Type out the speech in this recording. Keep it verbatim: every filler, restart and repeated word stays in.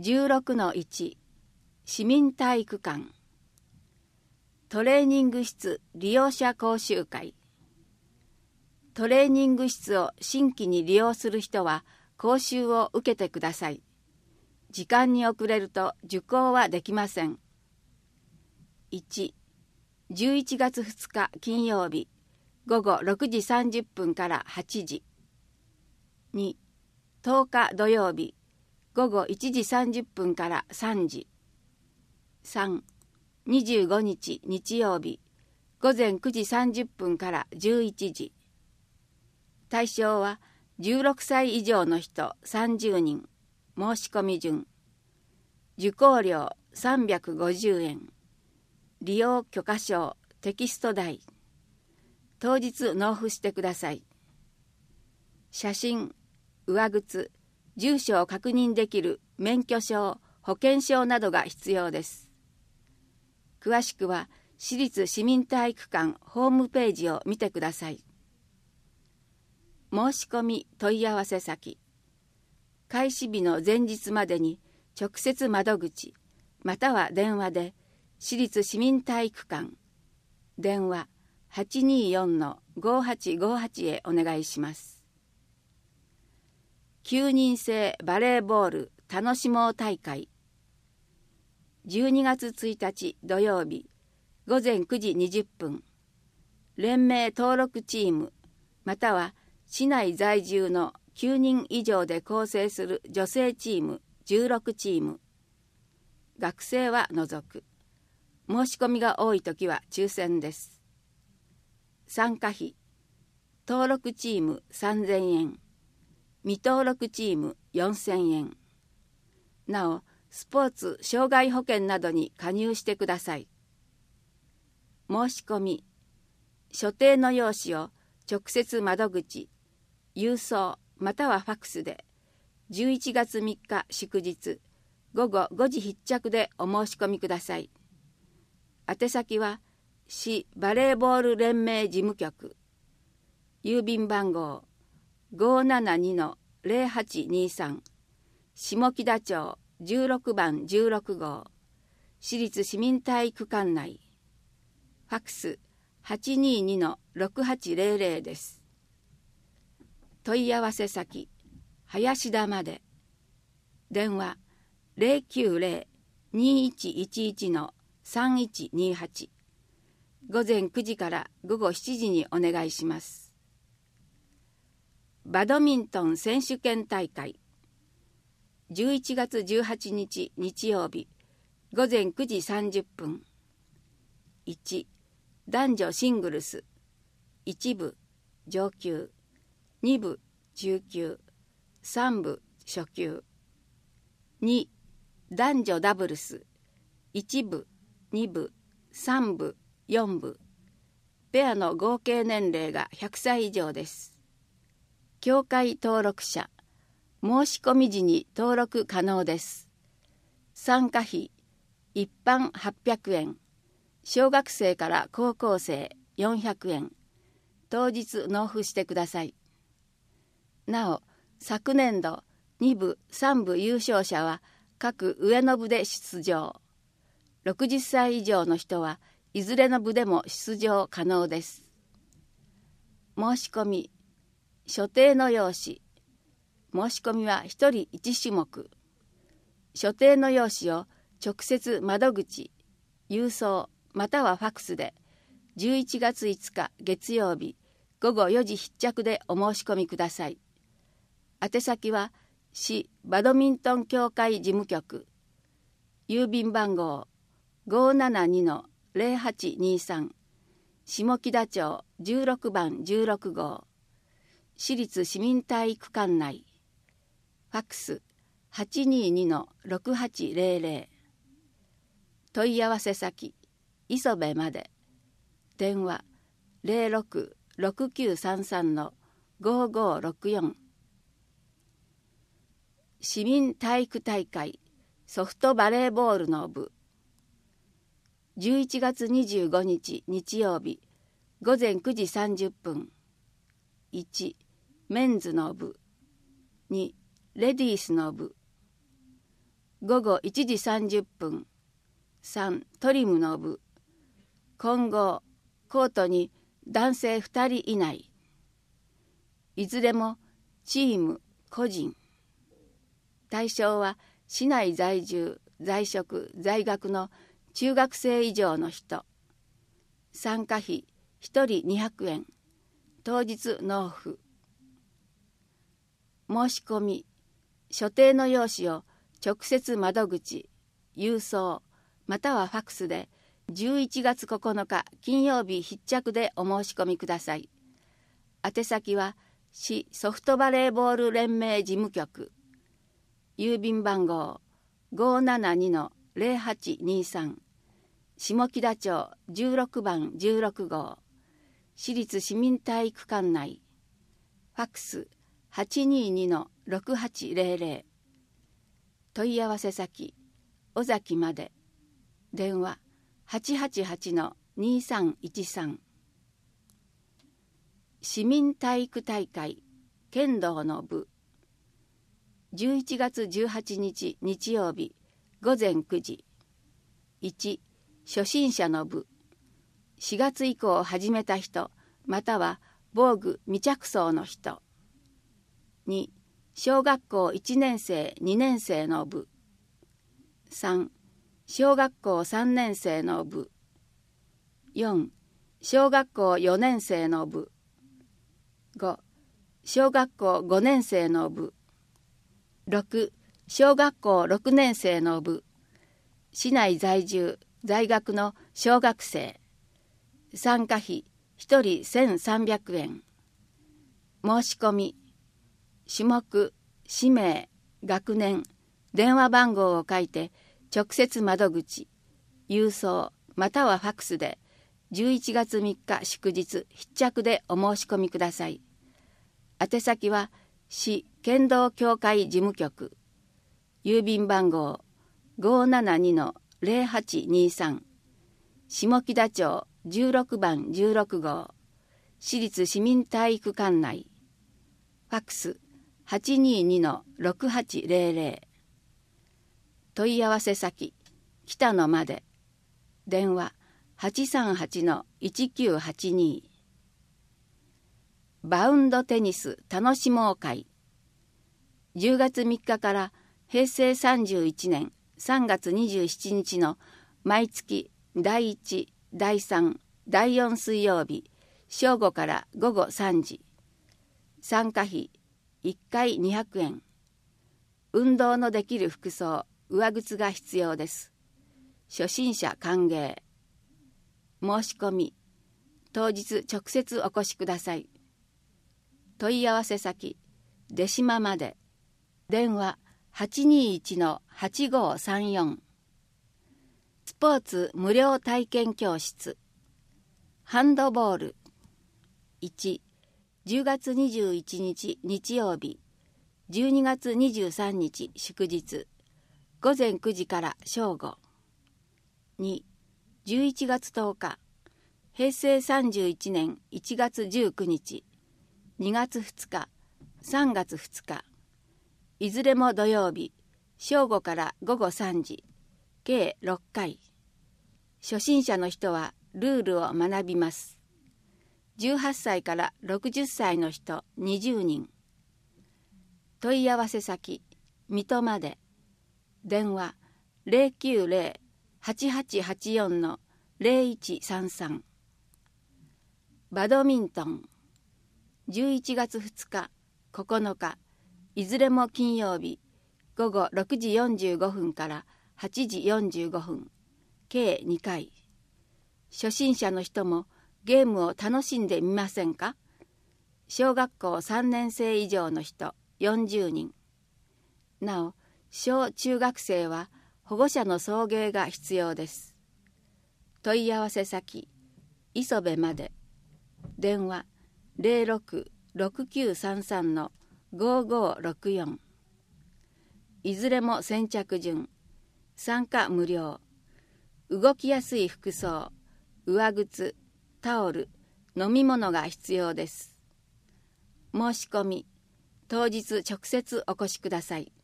じゅうろくのいち 市民体育館トレーニング室利用者講習会。トレーニング室を新規に利用する人は講習を受けてください。時間に遅れると受講はできません。いち、じゅういちがつふつか金曜日ごごろくじさんじゅっぷんからはちじ。に、とおか土曜日ごごいちじさんじゅっぷんからさんじ。さん、にじゅうごにち日曜日ごぜんくじさんじゅっぷんからじゅういちじ。対象はじゅうろくさい以上の人さんじゅうにん。申し込み順。受講料さんびゃくごじゅうえん。利用許可証、テキスト代。当日納付してください。写真、上靴、住所を確認できる免許証、保険証などが必要です。詳しくは市立市民体育館ホームページを見てください。申し込み問い合わせ先。開始日の前日までに直接窓口または電話で市立市民体育館電話 はちにーよんのごはちごはち へお願いします。きゅうにん制バレーボール楽しもう大会じゅうにがつついたち土曜日ごぜんくじにじゅっぷん連盟登録チームまたは市内在住のきゅうにん以上で構成する女性チームじゅうろくチーム学生は除く申し込みが多いときは抽選です。参加費登録チームさんぜんえん未登録チームよんせんえんなおスポーツ障害保険などに加入してください。申し込み所定の用紙を直接窓口郵送またはファックスでじゅういちがつみっか祝日ごごごじ必着でお申し込みください。宛先は市バレーボール連盟事務局郵便番号 ごーななにのぜろはちにさん 下北町じゅうろくばんじゅうろくごう市立市民体育館内ファックス はちにーにのろくはちぜろぜろ です。問い合わせ先林田まで電話 ゼロきゅうゼロ にいちいちいち のさんいちにはちごぜんくじからごごしちじにお願いします。バドミントン選手権大会じゅういちがつじゅうはちにち日曜日ごぜんくじさんじゅっぷんいち男女シングルスいち部上級に部中級さん部初級に男女ダブルスいち部に部さん部よん部ペアの合計年齢がひゃくさい以上です。協会登録者申し込み時に登録可能です。参加費一般はっぴゃくえん小学生から高校生よんひゃくえん当日納付してください。なお昨年度に部さん部優勝者は各上の部で出場ろくじゅっさい以上の人はいずれの部でも出場可能です。申し込み所定の用紙申し込みはひとりいちしゅもく所定の用紙を直接窓口郵送またはファックスでじゅういちがついつか月曜日ごごよじ必着でお申し込みください。宛先は市バドミントン協会事務局郵便番号 ごーななにのぜろはちにさん 下北町じゅうろくばんじゅうろくごう市立市民体育館内ファックス はちにーにのろくはちぜろぜろ 問い合わせ先磯部まで電話 ゼロろく ろくきゅうさんさんのごーごーろくよん市民体育大会ソフトバレーボールの部じゅういちがつにじゅうごにち日曜日ごぜんくじさんじゅっぷんいちメンズの部にレディースの部午後いちじさんじゅっぷん。さんトリムの部。混合コートに男性ふたり以内。いずれもチーム個人。対象は市内在住在職在学の中学生以上の人。参加費ひとりにひゃくえん。当日納付。申し込み所定の用紙を直接窓口郵送またはファクスでじゅういちがつここのか金曜日必着でお申し込みください。宛先は市ソフトバレーボール連盟事務局、郵便番号 ごーななにのぜろはちにさん、下北町じゅうろくばんじゅうろくごう、市立市民体育館内。ファクス はちにーにのろくはちぜろぜろ。問い合わせ先尾崎まで。電話 はちはちはちのにさんいちさん。市民体育大会剣道の部。じゅういちがつじゅうはちにち日曜日ごぜんくじ。いち初心者の部。しがつ以降始めた人または防具未着装の人。に小学校いちねんせいにねんせいの部。さん小学校さんねんせいの部。よん小学校よねんせいの部。ご小学校ごねんせいの部。ろく小学校ろくねんせいの部。市内在住在学の小学生。参加費ひとりせんさんびゃくえん。申し込み種目、氏名、学年、電話番号を書いて直接窓口、郵送またはファクスでじゅういちがつみっか祝日必着でお申し込みください。宛先は市剣道協会事務局、郵便番号 ごーななにのぜろはちにさん、下北町じゅうろくばんじゅうろくごう、市立市民体育館内。ファクス はちにーにのろくはちぜろぜろ。問い合わせ先北野まで。電話 はちさんはちのいちきゅうはちに。バウンドテニス楽しもう会。じゅうがつみっかからへいせいさんじゅういちねんさんがつにじゅうしちにちの毎月だいいち、だいさん、だいよん水曜日正午からごごさんじ。参加費いっかいにひゃくえん。運動のできる服装、上靴が必要です。初心者歓迎。申し込み当日直接お越しください。問い合わせ先出島まで。電話 はちにーいちのはちごーさんよん。スポーツ無料体験教室。ハンドボール。いちじゅうがつにじゅういちにち日曜日、じゅうにがつにじゅうさんにち祝日、ごぜんくじから正午。にじゅういちがつとおか、へいせいさんじゅういちねんいちがつじゅうくにち、にがつふつか、さんがつふつか、いずれも土曜日、正午からごごさんじ、計ろっかい。初心者の人はルールを学びます。じゅうはっさいからろくじゅっさいの人にじゅうにん。問い合わせ先水戸まで。電話 ぜろきゅうぜろ はちはちはちよんのぜろいちさんさん。バドミントン。じゅういちがつふつか、ここのか、いずれも金曜日、ごごろくじよんじゅうごふんからはちじよんじゅうごふん、計にかい。初心者の人もゲームを楽しんでみませんか？小学校さんねんせい以上の人よんじゅうにん。なお、小中学生は保護者の送迎が必要です。問い合わせ先磯部まで。電話 ぜろろく ろくきゅうさんさんのごごろくよん。いずれも先着順。参加無料。動きやすい服装、上靴、タオル、飲み物が必要です。申し込み当日直接お越しください。